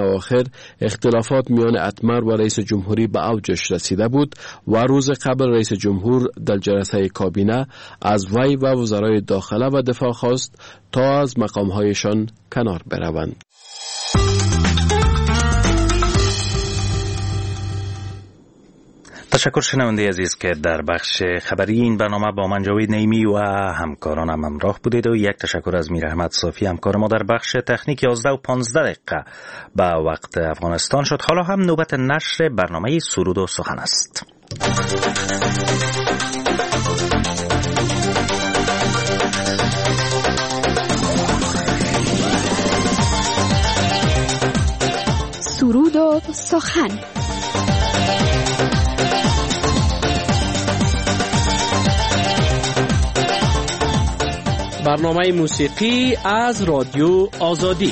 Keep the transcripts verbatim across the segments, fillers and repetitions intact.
اواخر اختلافات میان اتمر و رئیس جمهوری به اوجش رسیده بود و روز قبل رئیس جمهور در جلسه کابینه از وی و وزرای داخله و دفاع خواست تا از مقامهایشان کنار بروند. تشکر شنونده عزیز که در بخش خبری این برنامه با من جاوید نعیمی و همکارانم همراه بودید و یک تشکر از میر احمد صافی همکار ما در بخش تکنیک. یازده و پانزده دقیقه به وقت افغانستان شد. حالا هم نوبت نشر برنامه سرود و سخن است. سرود و سخن. برنامه موسیقی از رادیو آزادی.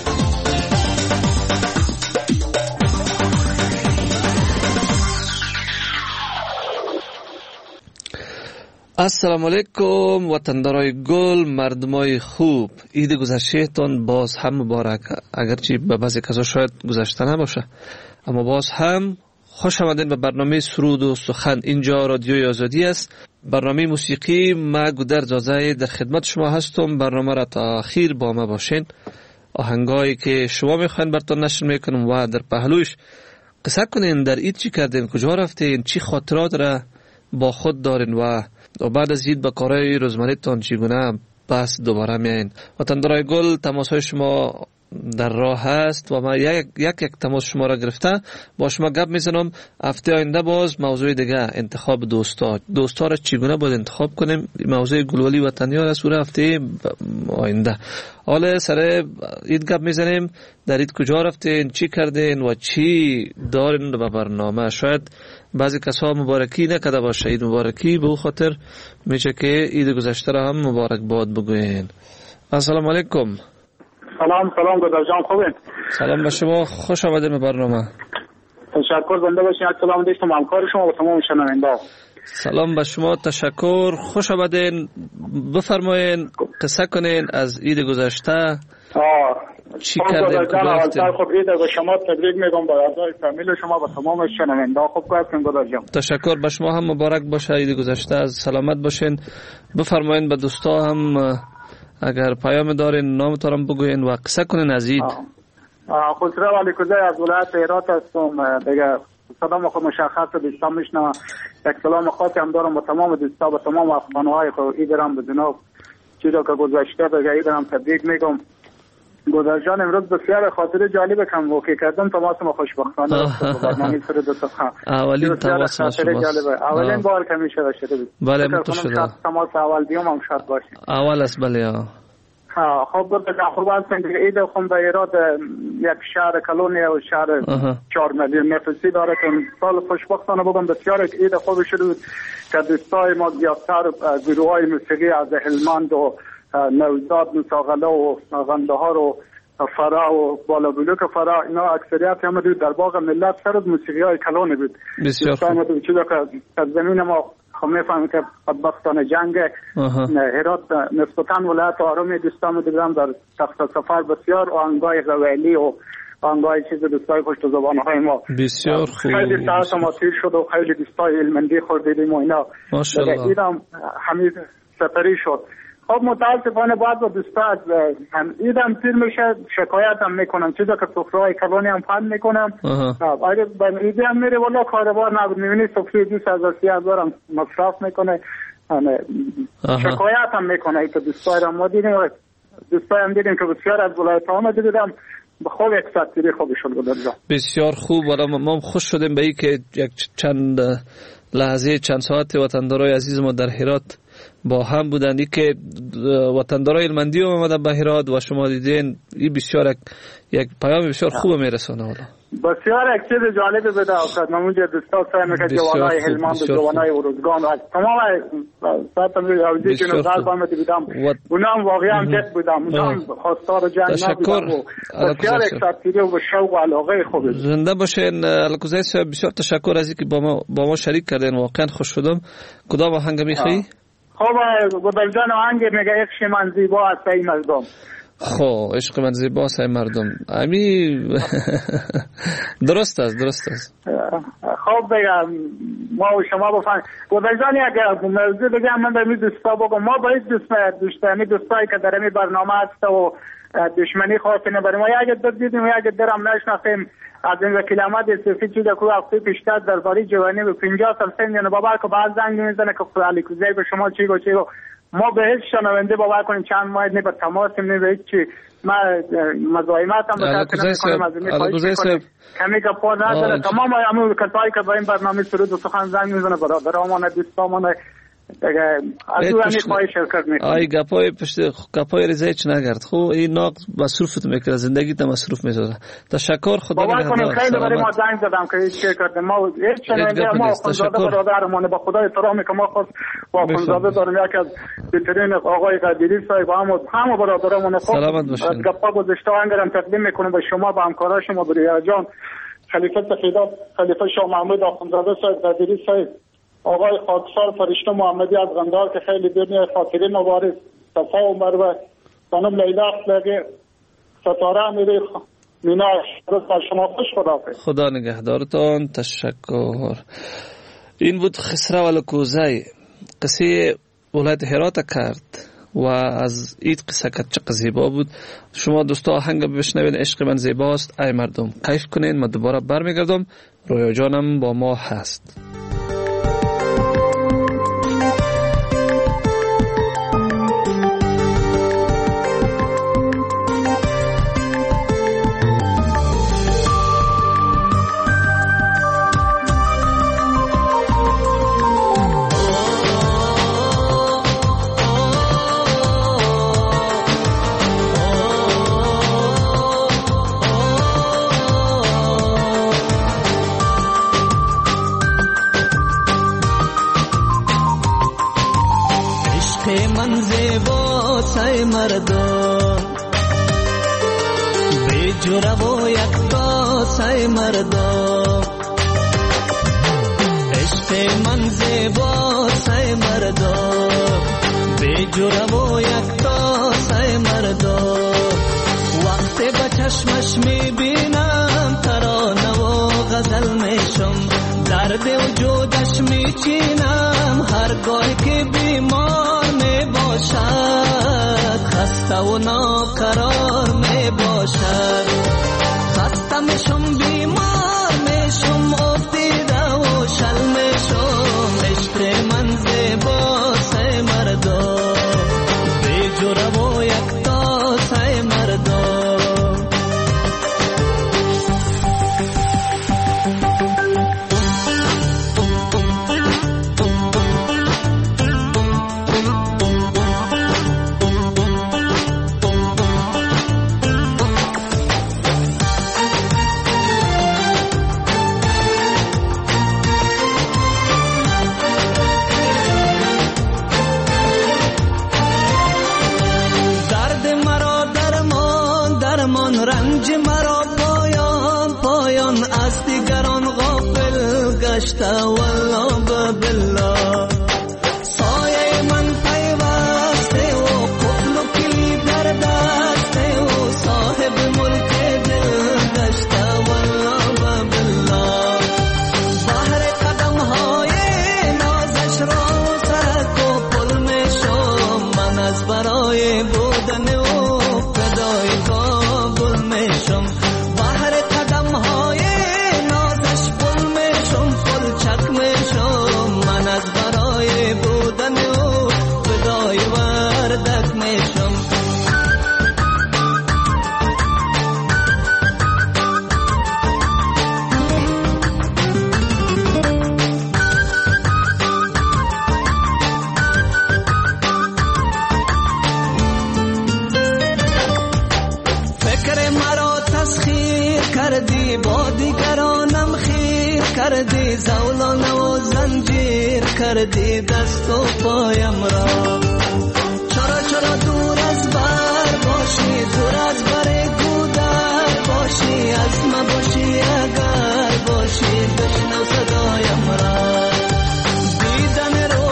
السلام علیکم وطندارای گل، مردمای خوب. عید گذشتهتان باز هم مبارک. اگرچه به بعضی کسا شاید گذشته نباشه، اما باز هم خوش آمدین به برنامه سرود و سخن. اینجا رادیوی آزادی است، برنامه موسیقی. ما گودر زازه در خدمت شما هستم. برنامه را تا آخر با ما باشین. آهنگایی که شما میخواین براتون نشر میکنم و در پهلوش قصه کنین در عید چی کردین، کجا رفتین، چی خاطرات را با خود دارین و بعد از عید با کارهای روزمره‌تان چگونه پس دوباره میاین. وطندارای گل، تماس‌های شما در راه هست و ما یک یک, یک تماس شما را گرفته با شما گپ میزنم. هفته آینده باز موضوع دیگه، انتخاب دوستا دوستا را چگونه باید انتخاب کنیم، موضوع گلولی وطنی ها را سوره هفته آینده. حالا سر عید گپ میزنیم. در عید کجا رفتین، چی کردین و چی دارین به برنامه. شاید بعضی کسا مبارکی نکرده باشه، عید مبارکی، به خاطر میشه که عید گذشته را هم مبارک باد بگوین. السلام علیکم. سلام سلام گودر جان، خوبین؟ سلام به شما، خوش آمدید به برنامه. تشکر، زنده باشین. سلام دیشتم همکار شما و تمام شنونده. سلام به شما، تشکر، خوش آمدین. بفرمایین، قصه کنین از عید گذشته. آه چی کردین، کجا رفتین؟ خب عید به شما تبریک میگم به اعضای فامیل شما و تمام شنونده. خوب کردین گودر جان. تشکر، به شما هم مبارک باشه عید گذشته. از سلامت باشین. بفرمایین به دوستا هم اگر پیام دارین نامتون بگوین و قصه کنین از عید. خسرو علی کوزه از ولایت هرات هستم. دیگه سلام خود مشخص دوستان میشنم. یک سلام خاصی هم دارم به تمام دوستا و تمام افغان‌های خود. عید رام به جناب چیزی که گذشته دیگه عید رام تبریک میگم. گودر جان، امروز بسیار خاطره جالب کم واقع کردم. تماس ما خوشبختانه برنامه سرود و سخن. اولین تماس شماست. اولین بار که میشه شده بود. بله متشکرم. تماس اول دیوم هم شاد باشین. اول است. بله. ها خب گودر جان، خوب هستین دیگه. عید خون به ایراد یک شهر کلونی و شهر چهار میلیون نفسی داره که سال خوشبختانه بودم بسیار عید خوب شد که دوستای ما زیادتر گروهای موسیقی از هلمند و نوزاد مساغله و غندهار و فرا و بالا بلوک فرا، اینا اکثریت هم دو در باغ ملت سر موسیقی های کلانی بود. بسیار خوب. چیزی که از زمین ما خب میفهمیم که بدبختانه جنگ هرات نسبتاً ولایت آرامی دوستان دیدم در تخت سفر بسیار آهنگای قوالی و آهنگای چیز دوستای پشت زبانهای ما بسیار خوب. خیلی ساعت ما تیر شد و خیلی دوستای علمندی خوردیدیم و اینا. ماشاءالله. ایدم همین سفری شد. خب متاسفانه بعد با دوستا از ایدم تیر میشه شکایت هم میکنم، چیزا که سفرهای کلانی هم پند میکنم. اگه به ایدی هم میره والا کاربار نبود، میبینی سفری دوست هزار سی هزار هم مصرف میکنه. شکایت هم میکنه ای که دوستای هم ما دیدیم و دوستای هم دیدیم که بسیار از ولایت ها آمده دیدم به خوب یک ساعت تیری خوبی شد بود. بسیار خوب. ولی ما خوش شدیم به ای که یک چند لحظه چند ساعت وطندارای عزیز ما در هرات با هم بودند. ای که وطندارای علمندی هم آمدن به هرات و شما دیدین، این بسیار یک پیام بسیار خوب میرسونه. حالا بسیار یک چیز جالبی بده اکاد نمونجا دوستا سعی میکنه جوانای هلمند و جوانای ارزگان و تمام ساعت میگوزی که نظر بامدی بودم اونا هم واقعا جد بودم، اونا هم خواستار جنگ نبودم و بسیار یک ساعتیری و شوق و علاقه خوبی. زنده باشین الکوزای صاحب، بسیار تشکر از اینکه با ما با ما شریک کردین، واقعا خوش شدم. کدام آهنگ میخوایی؟ خب گودر جان، آهنگ میگه عشق من زیبا است ای مردم. خب عشق من زیباست ای مردم امی درست است درست است. خب بگم ما و شما بفهم گذاشتانی اگر موضوع بگم من به می دوستا بگم ما باید دوست دوستانی دوستایی که در این برنامه هست و دشمنی خاطر نبریم و اگر در دیدیم و اگر درم نشناسیم از این وکیل احمد صوفی چیز که وقتی پیشتر درباره جوانی به پنجاه سال سن یعنی بابا که بعد زنگ میزنه که خدا علی کوزه به شما چی گو چی گو ما به هیچ شنونده باور کنیم چند ماه نه به تماس نه به هیچ ما مزاحمت هم بکنیم از این خواهش کمی که پا نداره تمام همون کسایی که با این برنامه سرود و سخن زنگ میزنه برادرامون دوستامون از او همی خواهی شرکت میکنم. آی گپای پشت گپای رضایی چه نگرد خو این ناق مصروفت میکنه زندگی تا مصروف میذاره. تشکر خدا نگهدار. باور کنیم خیلی برای ما زنگ زدم که هیچ چه کردیم ما هیچ شنونده ما خانزاده برادرمون با خدا احترامی که ما خواست با خانزاده دارم یکی از بهترین آقای قدیری صاحب هم همه برادرمون خواست سلامت باشین. از گپا گذشته انگرم تقدیم میکنم به شما با همکارا شما بریای جان خلیفه سفیدات خلیفه شاه محمود آخوندزاده صاحب قدیری صاحب آقای خاکسار فرشته محمدی از غندار که خیلی دنیا خاطره مبارز صفا و مروه خانم لیلا اخلاقی ستاره امیری مینا روز بر شما خوش خداحافظ. خدا نگهدارتان. تشکر. این بود خسرو الکوزی قصه ولایت هرات کرد و از اید قصه که چقدر زیبا بود. شما دوستا آهنگ بشنوین عشق من زیباست ای مردم کیف کنین. من دوباره برمیگردم. رویا جانم با ما هست.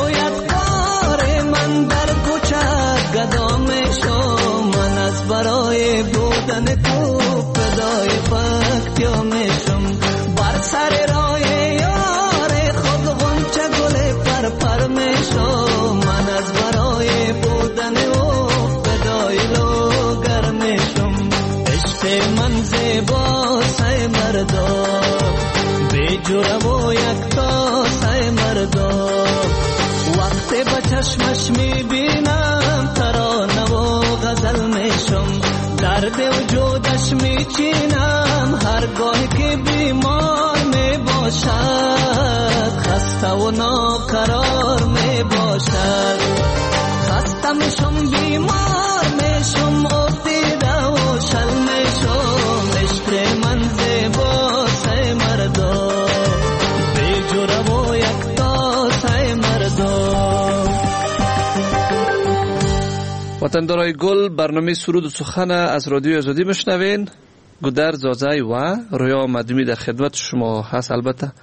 برای با چشمش میبینم ترانه و غزل میشم درد وجودش میچینم هرگاه که بیمار میباشد خسته و ناقرار میباشد خسته میشم بیمار میشم افتیده و شل میشم عشق من زیباست مردم بیجوره و یکتاست مردم. وطندارای گل، برنامه سرود و سخن از رادیو آزادی میشنوین. گودر زازای و رویا مدمی در خدمت شما هست. البته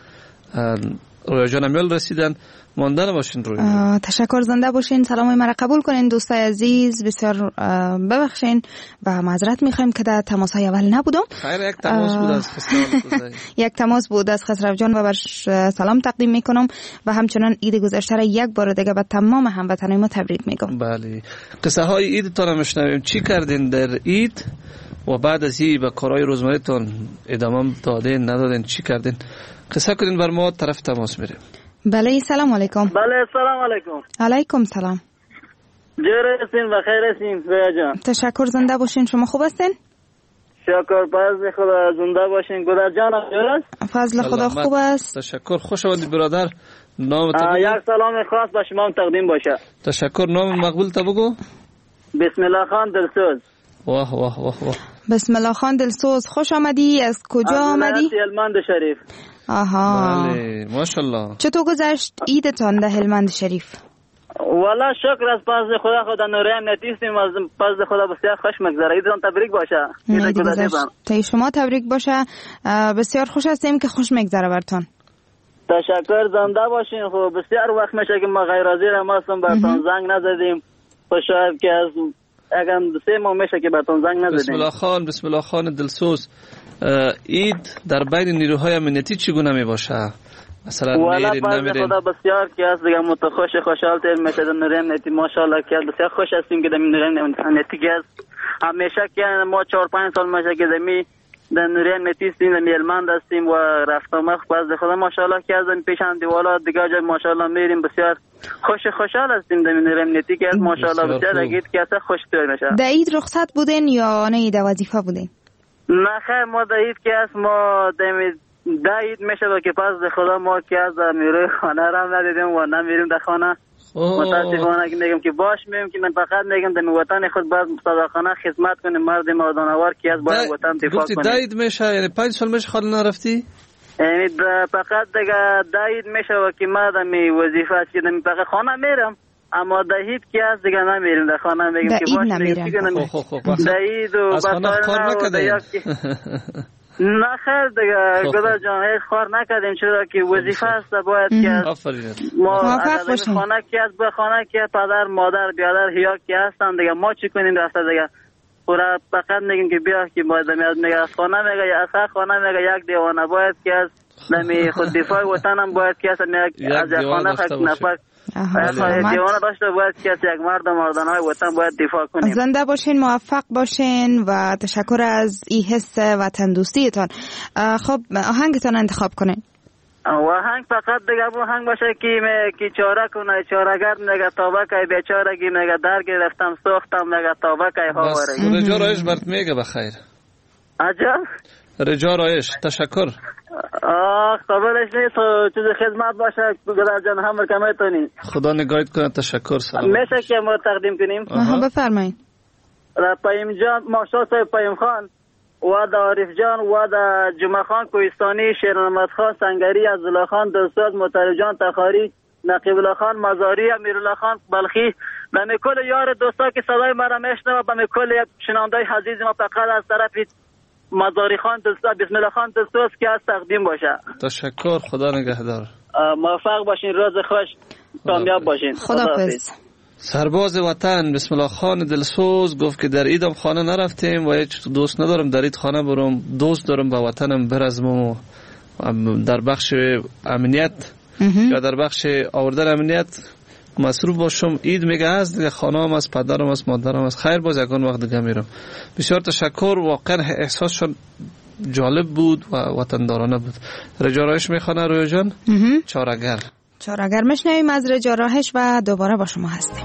رویا جان امیال رسیدن، ماندن باشین رویا. تشکر، زنده باشین. سلام مرا قبول کنین دوستای عزیز، بسیار ببخشین و معذرت میخوایم که در تماس های اول نبودم. خیر، یک تماس بود از خسرو یک تماس بود از خسرو جان و برش سلام تقدیم میکنم و همچنان عید گذشته را یک بار دیگه به تمام هموطنان ما تبریک میگم. بله، قصه های عیدتان هم میشنویم. چی کردین در عید و بعد از این به کارهای روزمرهتون ادامه دادین ندادین؟ چی کردین؟ قصه کنین بر ما، طرف تماس میریم. بله، سلام علیکم. بله، سلام علیکم. علیکم سلام. جور هستین و خیر هستین رویا جان؟ تشکر، زنده باشین. شما خوب هستین؟ شکر، فضل خدا، زنده باشین. گودر جان جور است؟ فضل خدا خوب است. تشکر. خوش آمدید برادر. نام تو بگو. یک سلام خاص به شما تقدیم باشه. تشکر. نام مقبول تو بگو. بسم الله خان دلسوز. واه واه واه واه. بسم الله خان دلسوز، خوش آمدی. از کجا آمدی؟ از هلمند شریف. آها، بله، ماشاءالله. چطور گذشت عیدتان در هلمند شریف؟ والا شکر از پس خدا، خدا نوریم نتیستیم، از پس خدا بسیار خوش مگذره. عیدتان تبریک باشه. عید گذشت تا شما تبریک باشه. بسیار خوش هستیم که خوش مگذره برتان. تشکر، زنده باشین. خب بسیار وقت میشه که ما غیر حاضر هستم، برتان زنگ نزدیم. خوشحال که از اگر سه ماه میشه که برتان زنگ نزدیم. بسم الله خان، بسم الله خان دلسوز. عید در بین نیروهای امنیتی چگونه می باشه؟ مثلا میرین نمیرین؟ خدا بسیار که از دیگه متخوش خوشحال تر میشه در نیروی امنیتی. ماشاءالله که بسیار خوش هستیم که در نیروی امنیتی که همیشه که ما چهار پنج سال میشه که دمی در نیروی امنیتی هستیم، در هلمند هستیم و رفت آمد از خدا ماشاءالله که از پیشان دیوالا دیگه جای ماشاءالله میریم. بسیار خوش خوشحال هستیم در نیروی امنیتی که ماشاءالله بسیار اگه که اصلا خوش تر میشه. در عید رخصت بودین یا نه در وظیفه بودین؟ نه خیر، ما در عید که است ما در عید میشه که پس خدا ما که از میروی خانه را ندیدیم و نمیریم در خانه. متاسفانه که میگم که باش میگم که من فقط میگم در وطن خود باز صادقانه خدمت کنیم، مرد مردانوار که از باید وطن دفاع کنیم. گفتی عید میشه یعنی پنج سال میشه خانه نرفتی؟ یعنی فقط دیگه عید میشه و که ما در می وظیفه است که فقط خانه میرم، اما در عید که از دیگه نمیریم در خانه. میگم که باش میگم در عید و از خانه کار نکردیم. نه خیر دیگه گودر جان هیچ کار نکردیم، چرا که وظیفه است باید که ما خانه که از به خانه که پدر مادر بیادر هیا که هستن دیگه ما چی کنیم رفته دیگه پورا فقط میگیم که بیا که باید میاد میگه از خانه میگه یا از خانه میگه یک دیوانه باید که از نمی خود دفاع وطن هم باید که از از خانه خود نفر دیوانه داشته باید که از یک مرد مردانهای وطن باید دفاع کنیم. زنده باشین، موفق باشین و تشکر از این حس وطن دوستیتان. خب آهنگتان انتخاب کنین. آهنگ فقط دیگه بو هنگ باشه که کی چاره کنه چاره‌گر نگه توبه کای بیچارگی نگه در گرفتم سوختم نگه توبه کای ها وره. رجا رایش برات میگه بخیر. عجب. رجا رایش تشکر. آه قبلش نیست چیز خدمت باشه گودر جان هم کمیتونی. خدا نگاهت کنه. تشکر. سلام. میشه که ما تقدیم کنیم. آها بفرمایید. پایم جان ماشا صاحب پایم خان و دا عارف جان و دا جمعه خان کوهستانی، شیرنمت خان سنگری، عبدالله خان دلسوز، مطلب جان تخاری، نقیب الله خان مزاری، امیرالله خان بلخی، و می کل یار دوستا که صدای مرا میشنوه و می کل شنونده عزیز ما فقط از طرف مزاری خان دلسوز، بسم الله خان دلسوز که از تقدیم باشه. تشکر. خدا نگهدار. موفق باشین، روز خوش، کامیاب باشین. خداحافظ. سرباز وطن بسم الله خان دلسوز گفت که در عیدم خانه نرفتیم و هیچ دوست ندارم در عید خانه برم، دوست دارم با وطنم برزمم در بخش امنیت یا در بخش آوردن امنیت مصروف باشم. عید میگه از دیگه خانه هم از پدرم از مادرم از خیر باز یکان وقت دیگه میرم. بسیار تشکر. واقعا احساسشون جالب بود و وطندارانه بود. رجارایش میخوانه رویا جان. چاره‌گر. بسیار. اگر میشنویم از رجا راهش و دوباره با شما هستیم.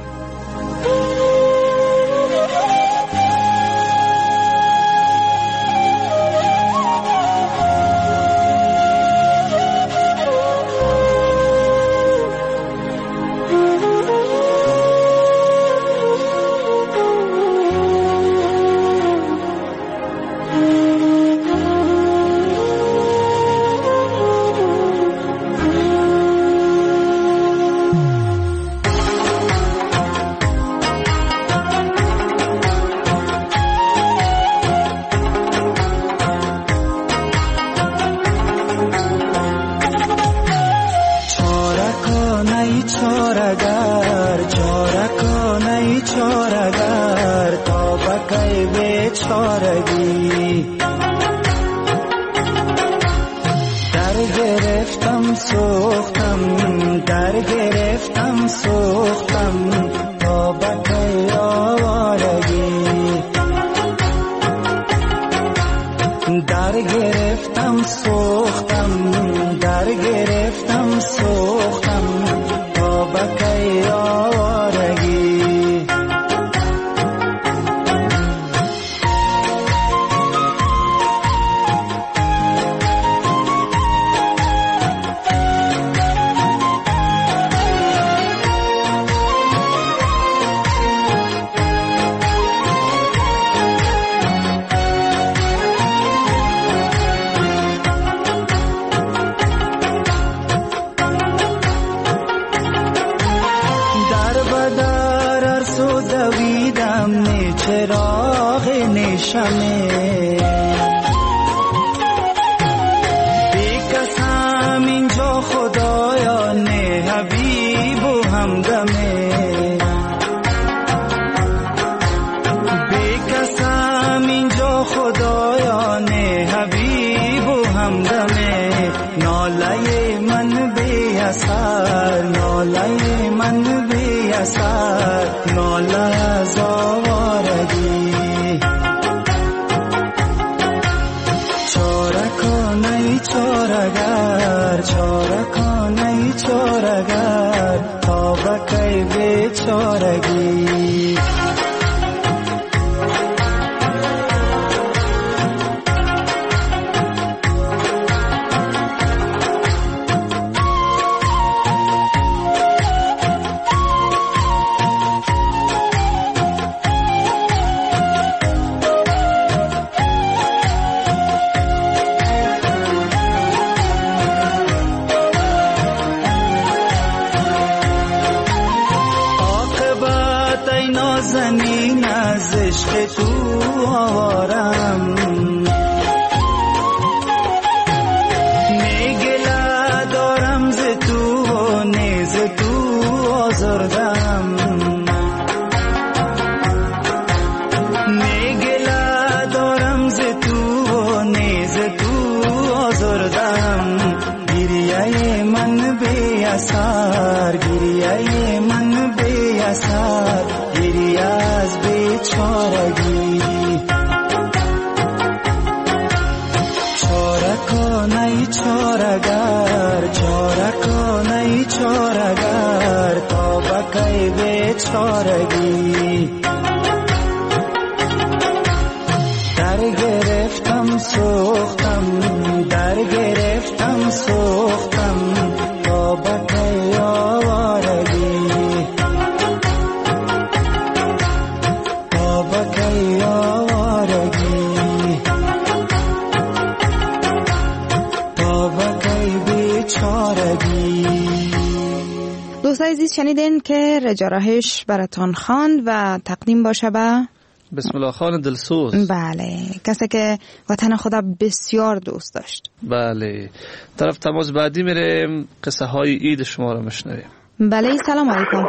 دوستای عزیز شنیدین که رجا راهش براتان خواند و تقدیم باشه به بسم الله خان دلسوز. بله، کسی که وطن خدا بسیار دوست داشت. بله، طرف تماس بعدی میریم، قصه های عید شما رو میشنویم. بله، سلام علیکم.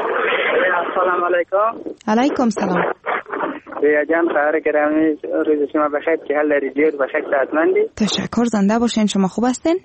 سلام علیکم. علیکم سلام. ریا جان، خیر گرامی، روز شما بخیر، که حال دارید؟ جور بخیر، سلامتی؟ تشکر، زنده باشین. شما خوب هستین؟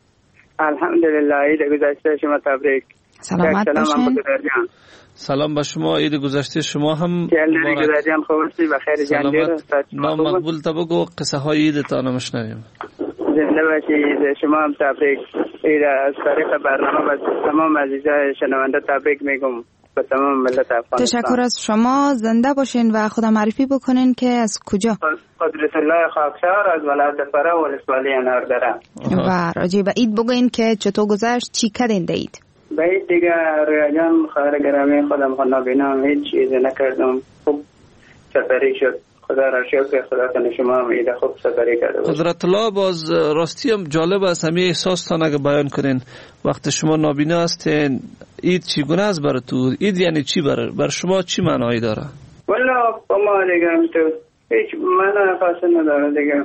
الحمدلله. عید گذشته شما تبریک. سلامت باشین. سلام با شما، عید گذشته شما هم مبارک. عید گذشته خوب هستی؟ بخیر جان. نام مقبول تا بگو، قصه های عیدتان رو میشنویم. زنده باشید، شما هم تبریک. از طریق برنامه به تمام عزیزای شنونده تبریک میگم به تمام ملت افغانستان. تشکر از شما. زنده باشین و خودم معرفی بکنین که از کجا؟ قدرت الله خاکسار از ولایت فرا و ولسوالی اناردره. و راجع به عید بگوین که چطور گذشت، چی کردین در عید؟ به عید دیگه رویا جان خواهر گرامی خودم خود نبینم هیچ چیزی نکردم. خوب سفری شد. خدا را شکر. خدا کنه شما هم عید خوب سفری کرده باشید. قدرت الله باز راستی هم جالب است همه احساستان اگه بیان کنین وقتی شما نابینا هستین عید چگونه است برای تو؟ عید یعنی چی برای بر شما چی معنایی داره؟ والا با ما دیگه تو هیچ معنی خاصی نداره دیگه.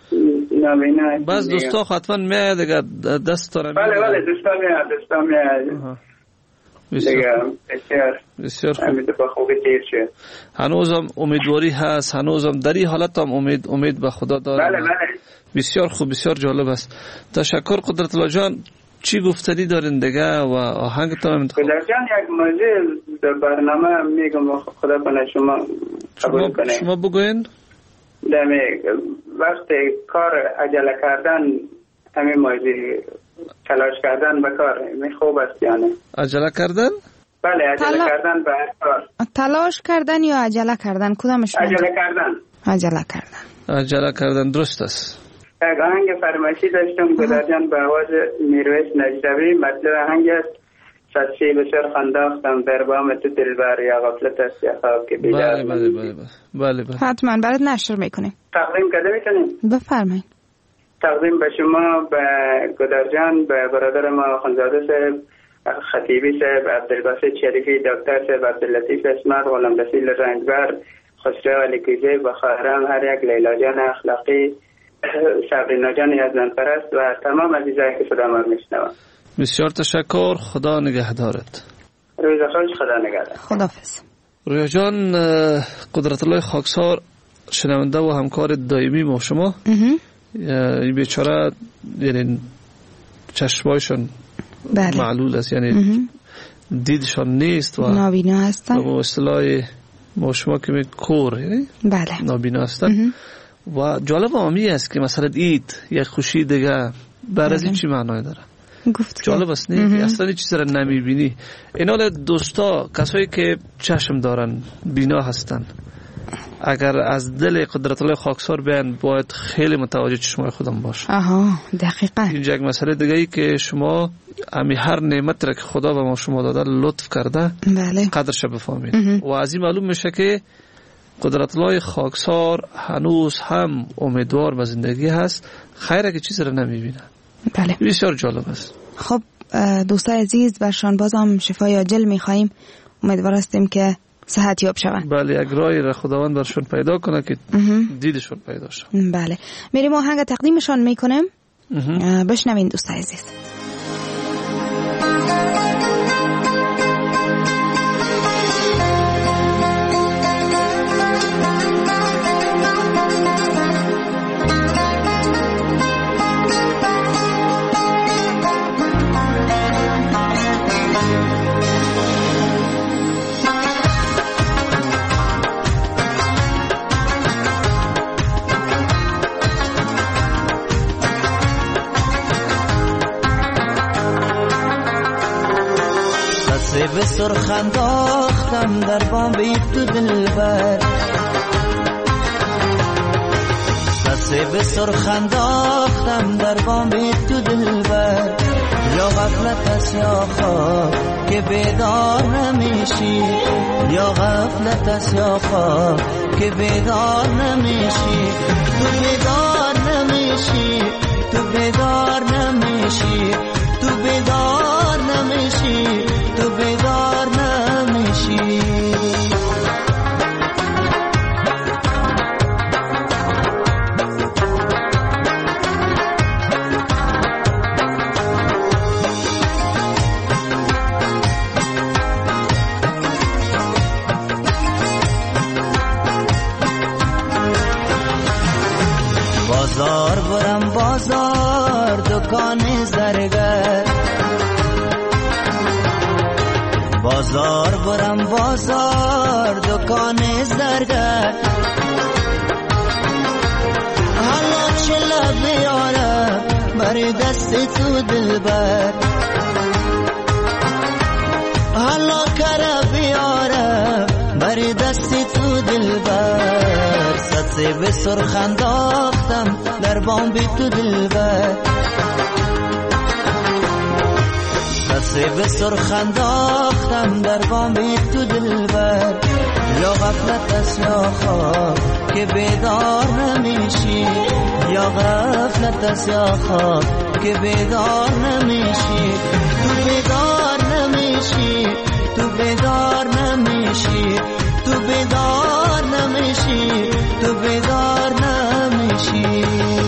نابینا باز دوستا حتما میاد دیگه دست داره. بله بله دوستا میاد دوستا میاد دیگه. بسیار بسیار خوب. امید به خوبی تیر شد. هنوزم امیدواری هست، هنوزم در این حالت هم امید امید به خدا داره. بله بله. بسیار خوب، بسیار جالب است. تشکر قدرت الله جان. چی گفتنی دارین دیگه و آهنگتون هم انتخاب؟ قدرت جان یک موضوع در برنامه میگم خدا کنه شما قبول کنه. شما بگوین. دمی وقت کار عجله کردن همین موضوع تلاش کردن به کار می خوب است یعنی. عجله کردن؟ بله عجله تلا... کردن به کار. تلاش کردن یا عجله کردن کدامش؟ عجله کردن. عجله کردن. عجله کردن درست است. یک آهنگ فرمایشی داشتم گدر جان به آواز میرویس نجدوی. مطلب آهنگ است سچی بسر خنداختم در بام تو دلبر یا غفلت است یا خواب که بیدار. بله بله بله بله بله. حتما برات نشر میکنیم. تقدیم کرده میکنیم. بفرمایید. تقدیم به شما، به گدر جان، به برادر ما خانزاده صاحب، خطیبی صاحب، عبدالباسط شریفی، دکتر صاحب، عبداللطیف اسمت، غلام رسول رنگبر، خسرو علی کوزی، و خواهرم هر یک، لیلا جان اخلاقی، صبرینا جان یزدان پرست و تمام عزیزایی که صدا ما میشنوند. بسیار تشکر. خدا نگهدارت. روز خوش. خدا نگهدار. خداحافظ. رویا جان قدرت الله خاکسار شنونده و همکار دائمی ما شما. این بیچاره یعنی چشمایشان بله. معلول است، یعنی دیدشان نیست و نابینا هستن و اصطلاح ما شما که می کور یعنی بله. نابینا هستن. و جالب آمی است که مثلا عید یک خوشی دیگه بر از این چی معنای داره؟ گفت جالب است نه؟ اصلا این چیز را نمیبینی. اینال دوستا کسایی که چشم دارن بینا هستن اگر از دل قدرت الله خاکسار بیان باید خیلی متوجه چشمای خودم باشه. آها دقیقاً. اینجا یک مسئله دیگه ای که شما امی هر نعمت را که خدا به ما شما داده لطف کرده بله. قدرش بفهمید. و از این معلوم میشه که قدرت الله خاکسار هنوز هم امیدوار به زندگی هست، خیره که چیزی را نمیبینه. بله. بسیار جالب است. خب دوستای عزیز برشان باز هم شفای عاجل میخواییم. امیدوار هستیم که صحت یاب شوند. بله یک راهی را خداوند برشون پیدا کنه که دیدشون پیدا شد. بله میریم آهنگ تقدیمشان میکنیم. بشنوین دوستای عزیز. به سرخ انداختم در بام تو دلبر، سسه به سرخ انداختم در بام تو دلبر. یا غفلت است یا خواب که بیدار نمیشی، یا غفلت است یا خواب که بیدار نمیشی. تو بیدار نمیشی، تو بیدار نمیشی، تو بیدار نمیشی، تو بیدار نمیشی. بازار برم بازار دکان زرگر، بازار برم بازار دکان زرگر. حالا چلا بیارم به بر دست تو دلبر حالا کره بیارم بر دست تو دلبر صد سیب سرخ انداختم در بام بی تو دلبر صد سیب سرخ انداختم در بام بی تو دلبر یا غفلت است یا خواب که بیدار نمیشی یا غفلت است یا خواب که بیدار نمیشی تو بیدار نمیشی تو بیدار نمیشی تو بیدار نمیشی تو بیدار نمیشی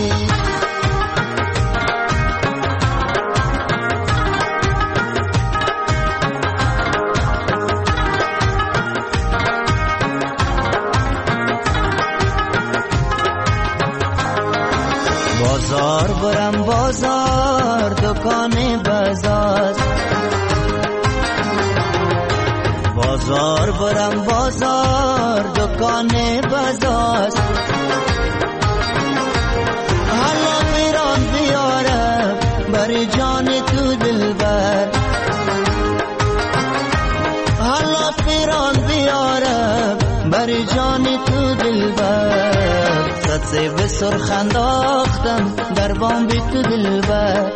بازار برم بازار دکان بازار بازار برم بازار دکان بازار حالا میران بیارم بر جان تو دلبر حالا میران بیارم بر جان تو دلبر صد سیب سرخ انداختم در بام بی تو دلبر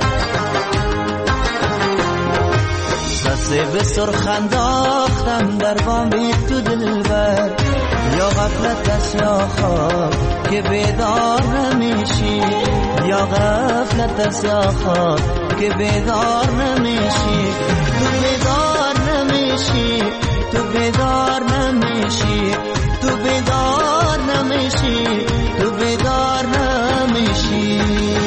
صد سیب سرخ انداختم در بام بی تو دلبر یا غفلت است یا خواب که بیدار نمیشی یا غفلت است یا خواب که بیدار نمیشی تو بیدار نمیشی تو بیدار نمیشی تو بیدار نمیشی تو بیدار نمیشی.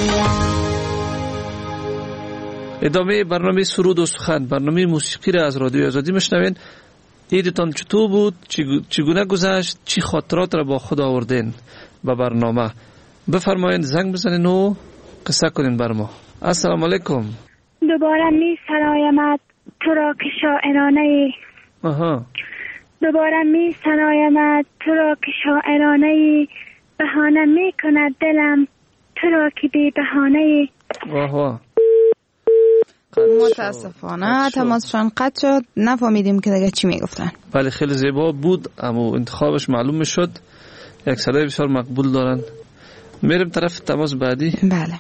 ادامه برنامه سرود و سخن، برنامه موسیقی را از رادیو آزادی میشنوین. عیدتان چطور بود؟ چگونه گذشت؟ چی خاطرات را با خود آوردین به برنامه؟ بفرمایید زنگ بزنین و قصه کنین بر ما. السلام علیکم. دوباره می سرایمت تو را که شاعرانه آها دوباره می سرایمت تو را که شاعرانه بهانه می کند دلم تو را که بی بهانه. واه واه. متاسفانه تماسشان قطع شد، نفهمیدیم که دیگه چی میگفتن. بله خیلی زیبا بود اما انتخابش معلوم میشد. یک صدای بسیار مقبول دارن. میریم طرف تماس بعدی. بله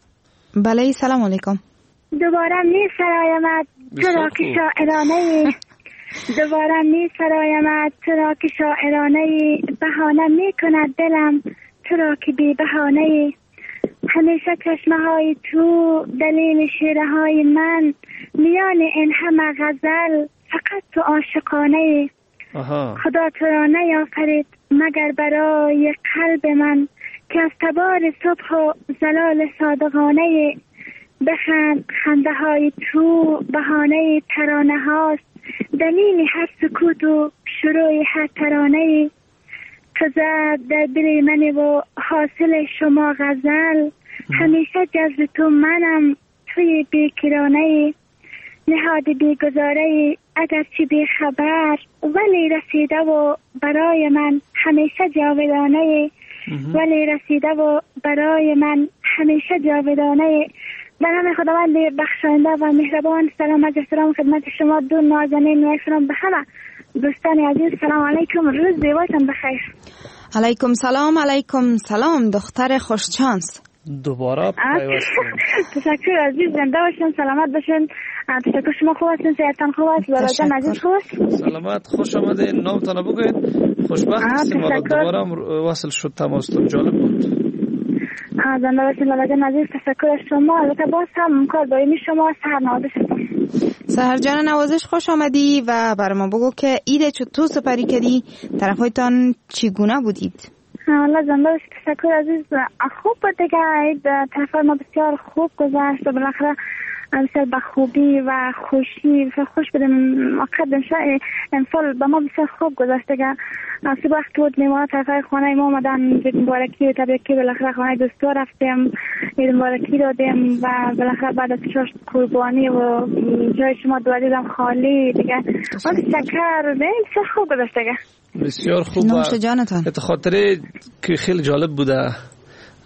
بله سلام علیکم. دوباره می سرایمت تو را که شاعرانه دوباره می سرایمت تو را که شاعرانه بهانه می کند دلم تو را که بی بهانه. همیشه چشمه های تو دلیل شیره های من میان این همه غزل فقط تو عاشقانه. خدا تو را نیافرید مگر برای قلب من که از تبار صبح و زلال صادقانه. بخند خنده های تو بهانه ترانه هاست دلیل هر سکوت و شروع هر ترانه. تو زد در دل من و حاصل شما غزل همیشه جذب تو منم توی بیکرانه. نهاد بیگزاره اگرچه بی خبر ولی رسیده و برای من همیشه جاودانه. ولی رسیده و برای من همیشه جاودانه. به نام خداوند بخشاینده و مهربان سلام از احترام خدمت شما دو نازنین و احترام به همه دوستان عزیز. سلام علیکم، روز زیباتون بخیر. علیکم سلام. علیکم سلام دختر خوشچانس. دوباره پیوستیم. تشکر عزیز، زنده باشین، سلامت باشین. تشکر شما خوب هستین، صحتتان خوب است، برادران عزیز خوب است. سلامت، خوش آمدین، نامتان بگوید. خوشبخت هستیم حالا دوباره وصل شد تماستون، جالب بود. زنده باشین برادران عزیز، تشکر از شما. البته باز هم کار دائمی شما سحر نوازش هستم. سحر جان نوازش خوش آمدی و برای ما بگو که عید چطور سپری کردی؟ طرفایتان چگونه بودید؟ الله زنده باشید، تشکر عزیز. خوب بود دیگه، عید طرفای ما بسیار خوب گذشت و بالاخره بسیار به خوبی و خوشی بسیار خوش بودیم. موقت امسال به ما بسیار خوب گذشت دیگه. سی وقت بود میمونه طرفای خانه ما آمدن عید مبارکی و تبریکی، بالاخره خانه دوستا رفتیم عید مبارکی دادیم و بالاخره بعد از چهار قربانی و جای شما دو عزیزم خالی دیگه. تشکر، بسیار خوب گذشت دیگه. بسیار خوب. نوش جانتان. خاطره که خیلی جالب بوده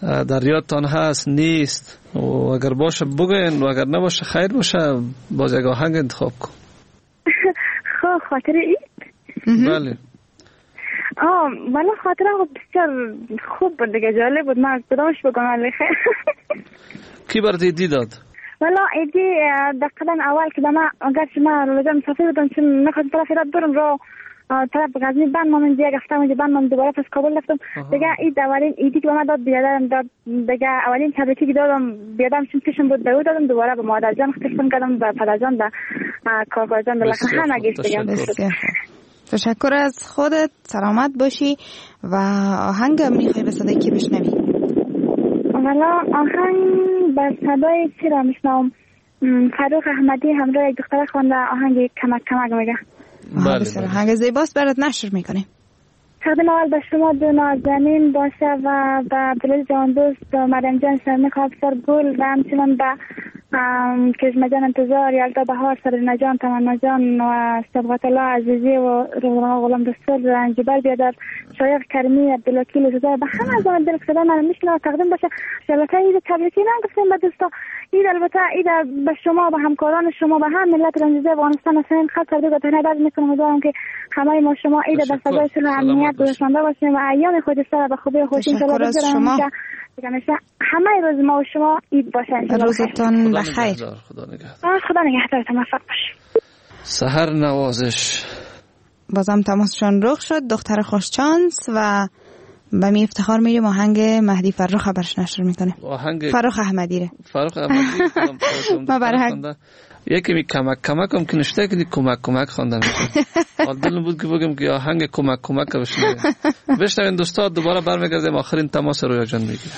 در یادتان هست نیست و اگر باشه بگوین و اگر نباشه خیر باشه باز یک آهنگ انتخاب کن. خب خاطر اید؟ بله. آه والا خاطره بسیار خوب بود دیگه، جالب بود. من کدامش بگم ولی خیر. کی برات ایدی داد؟ والا ایدی دقیقا اول که من اگر شما رو لازم مسافر بودم چون نخواست طرف ایراد برم رو طرف غزنی بند ما من دیگه گفتم اونجا بند من دوباره پس کابل رفتم دیگه. اید اولین ایدی که من داد بیادرم داد دیگه، اولین تبریکی که دادم بیادرم چون پیشم بود دو دادم دوباره به مادر جان اختصام کردم به پدر جان به کاکا جان بالاخره همه گیفت دیگه. تشکر از خودت، سلامت باشی. و آهنگ میخوای به صدای کی بشنوی؟ والا آهنگ به صدای چی را میشنوم؟ فروخ احمدی همراه یک دختر خوانده آهنگ کمک کمک میگه. بله آهنگ زیباست برات نشر میکنیم. تقدیم اول به شما دو نازنین باشه و به عبدالعزیز جان دوست و مریم جان شرمک افسر گل و همچنان به کشمه جان انتظار، یلدا بهار، سرنا جان، تمنا جان و صبغت الله عزیزی و روزنامه غلام رسول رنجبر بیادر، شایق کریمی، عبدالوکیل زوزای به همه از آن دل صدا من میشنه تقدیم باشه. البته عید تبریکی نگفتیم به دوستا، عید البته عید به شما و همکاران شما و هم ملت رنجیده افغانستان اصلا خط کرده و تنها درد میکنم. امیدوارم که همه ما شما عید به فضای صلح و امنیت گذرانده باشیم و ایام خودسته به خوبی و خوشی ان شاء الله بگذرونیم. همه روز ما و شما عید باشه ان شاء الله. روزتون بخیر. خدا نگهدار. خدا نگهدارتون، موفق باشید. سحر نوازش بازم تماسشان رخ شد، دختر خوشچانس و به می افتخار میریم آهنگ مهدی فرخ خبرش نشر میکنه. آهنگ فرخ احمدی ره. فرخ احمدی. ما برای یکی می کمک کمک هم که نشته که کمک کمک خواندن میکنه. دلم بود که بگم که آهنگ کمک کمک بشنویم. بشنوین دوستا، دوباره برمیگردیم آخرین تماس رویا جان میگیره.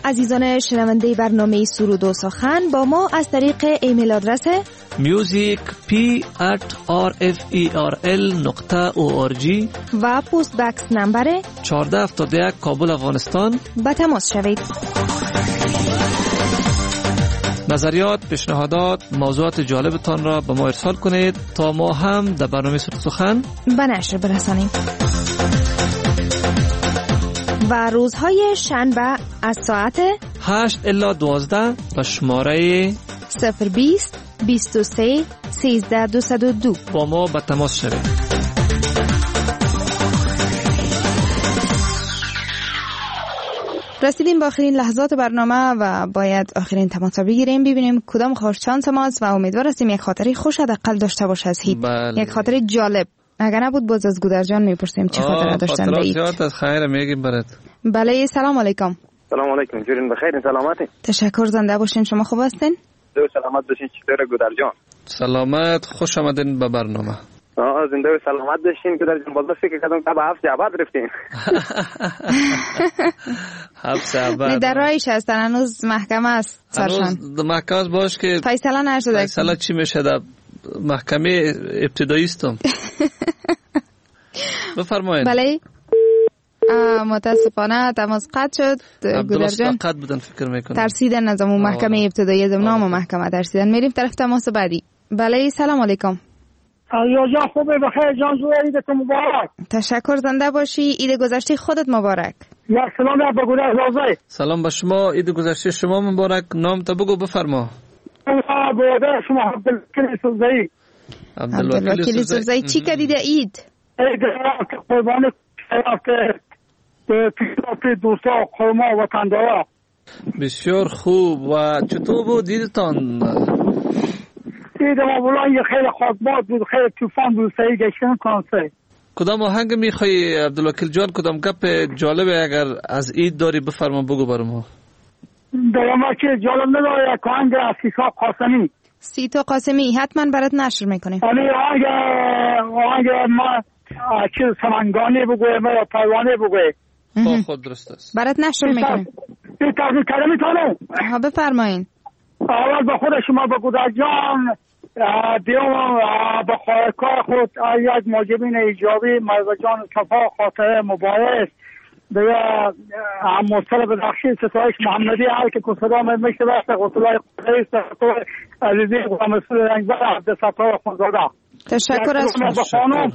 عزیزان شنونده برنامه سرود و سخن با ما از طریق ایمیل آدرس music p at r f e r l نقطه او آر جی و پست بکس نمبر چهارده هفتاد و یک کابل افغانستان با تماس شوید. نظریات، پیشنهادات، موضوعات جالبتان را به ما ارسال کنید تا ما هم در برنامه سرود و سخن به نشر برسانیم. و روزهای شنبه از ساعت هشت الی دوازده به شماره صفر بیست بیست و سه سیزده دویست و دو با ما به تماس شوید. رسیدیم با آخرین لحظات برنامه و باید آخرین تماس بگیریم ببینیم کدام خوش شانس ماست و امیدوار هستیم یک خاطری خوش حداقل داشته باشه از هیت. بله. یک خاطری جالب. اگر نبود باز از گودرجان میپرسیم چه خاطره داشتن به هیت. خاطرات از خیر میگیم برات. بله سلام علیکم. سلام علیکم. جورین بخیر سلامتی؟ تشکر زنده باشین. شما خوب هستین؟ دو سلامت باشین. چطوره گودرجان؟ سلامت خوش آمدین به برنامه. آه زنده و سلامت باشین گودرجان. باز فکر کردم که به هفت عباد رفتین. هفت عباد. در راهش هستن هنوز محکمه است سرشان. هنوز محکمه باش که فیصله نشده. فیصله چی میشه در محکمه ابتدایی استم. بفرمایید. بله. متاسفانه تماس قطع شد. گودرجان قطع بودن فکر میکنم. ترسیدن از اون محکمه ابتدایی از نام محکمه ترسیدن. میریم طرف تماس بعدی. بله سلام علیکم. یا جان خوبه بخیر جان جو عیدتون مبارک. تشکر زنده باشی. عید گذشته خودت مبارک. یا سلام به گودرزازه. سلام به شما. عید گذشته شما مبارک. نام تو بگو بفرما. برادر شما عبدالوکیل سوزایی. عبدالوکیل سوزایی چی کردید عید؟ عید قربان که به پیشرفت دوستا قوم و وطندارا. بسیار خوب. و چطور بود عیدتان؟ عید ما بلان خیلی خاکباد بود، خیلی طوفان بود، سعی گشتن کنسه. کدام آهنگ میخوای عبدالوکیل جان؟ کدام گپ جالبه اگر از عید داری بفرما بگو برام. دارم که جالب نداره یک آهنگ از سیتا قاسمی. سیتا قاسمی حتما برات نشر میکنیم. آنی آهنگ آهنگ ما چیز سمنگانی بگویم یا پروانه بگویم. با خود درست است. برات نشر میکنیم. این تقدیم کلمی تانو. ها بفرمایین. اول به خود شما به گودرجان دیوم به خواهکار خود یک موجبین ایجابی مرزا جان صفا خاطره مبارک دیگه مصطلح بدخشی ستایش محمدی هر که کسرام میشه بسته قطلای قدریست عزیزی مسئول رنگبر عبدالستار خونزاده. تشکر از شما. خانم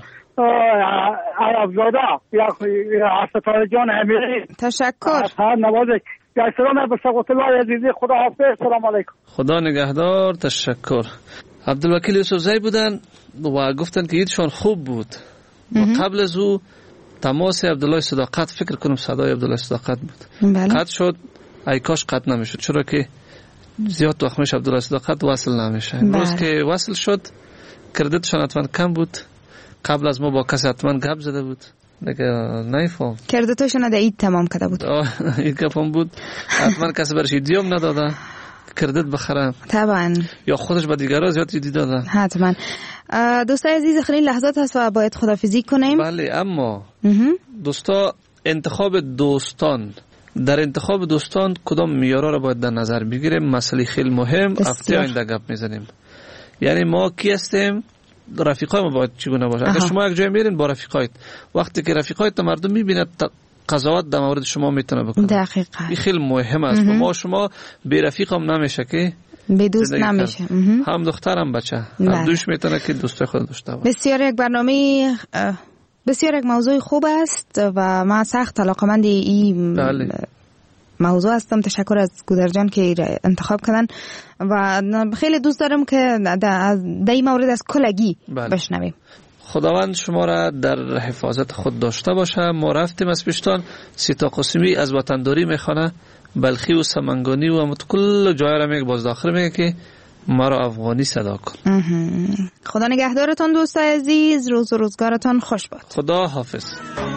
عربزاده یا ستاره جان امیری. تشکر. هر نوازش یا سلام به قطلای عزیزی. خدا حافظ. سلام علیکم. خدا نگهدار. تشکر. عبدالوکیل سوزایی بودن و گفتن که ایدشان خوب بود و قبل از او تماس عبدالله صداقت فکر کنم صدای عبدالله صداقت بود. بله. قطع شد. ای کاش قطع نمیشد چرا که زیاد تخمش عبدالله صداقت وصل نمیشه. امروز که وصل شد کردیتشان حتما کم بود. قبل از ما با کسی حتما گپ زده بود دیگه نمیفهم. کردیتشون در عید تمام کرده بود. این گپم بود. حتما کسی برش ایدیوم نداده کردیت بخرم. طبعا. یا خودش به دیگران زیاد ایدی داده. حتما. دوستای عزیز آخرین لحظات هست و باید خداحافظی کنیم. بله اما دوستا انتخاب دوستان در انتخاب دوستان کدام معیارها را باید در نظر بگیریم؟ مسئله خیلی مهم. هفته آینده گپ میزنیم. یعنی ما کی هستیم؟ رفیقای ما باید چگونه باشه. اگر شما یک جای میرین با رفیقایت وقتی که رفیقایت مردم میبیند قضاوت در مورد شما میتونه بکنه. دقیقاً. این خیلی مهم است. ما شما بی رفیق هم نمیشه که به دوست نمیشه. هم دختر هم بچه هم دوش میتونه که دوست خود داشته باشه. بسیار یک برنامه بسیار یک موضوع خوب است و من سخت علاقمند این بله. موضوع هستم. تشکر از گودرجان که انتخاب کردن و خیلی دوست دارم که در این مورد از کلگی بله. بشنویم. خداوند شما را در حفاظت خود داشته باشه. ما رفتیم از پیشتان سیتا قاسمی از وطنداری میخوانه بلخی و سمنگانی و همت کل جای را میگه باز داخل میگه که ما را افغانی صدا کن. خدا نگهدارتان دوستای عزیز. روز و روزگارتان خوش باد. خدا حافظ.